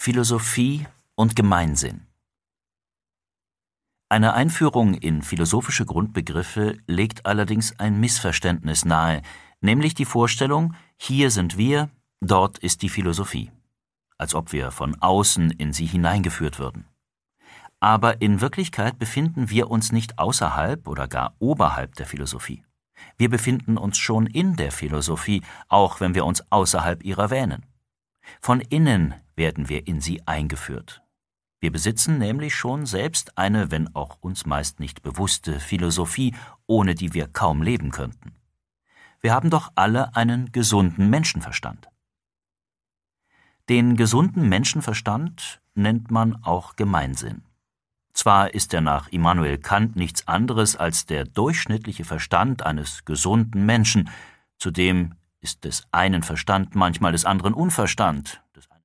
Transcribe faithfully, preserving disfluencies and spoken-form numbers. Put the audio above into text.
Philosophie und Gemeinsinn. Eine Einführung in philosophische Grundbegriffe legt allerdings ein Missverständnis nahe, nämlich die Vorstellung, hier sind wir, dort ist die Philosophie, als ob wir von außen in sie hineingeführt würden. Aber in Wirklichkeit befinden wir uns nicht außerhalb oder gar oberhalb der Philosophie. Wir befinden uns schon in der Philosophie, auch wenn wir uns außerhalb ihrer wähnen. Von innen werden wir in sie eingeführt. Wir besitzen nämlich schon selbst eine, wenn auch uns meist nicht bewusste Philosophie, ohne die wir kaum leben könnten. Wir haben doch alle einen gesunden Menschenverstand. Den gesunden Menschenverstand nennt man auch Gemeinsinn. Zwar ist er nach Immanuel Kant nichts anderes als der durchschnittliche Verstand eines gesunden Menschen, zudem ist des einen Verstand manchmal des anderen Unverstand, des